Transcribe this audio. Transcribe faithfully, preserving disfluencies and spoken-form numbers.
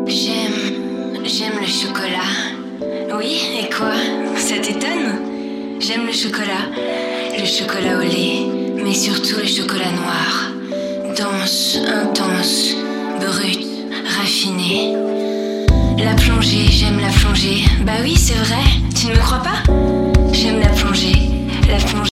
J'aime, j'aime le chocolat. Oui, et quoi? Ça t'étonne? J'aime le chocolat, le chocolat au lait, mais surtout le chocolat noir. Dense, intense, brut, raffiné. La plongée, j'aime la plongée. Bah oui, c'est vrai, tu ne me crois pas? J'aime la plongée, la plongée.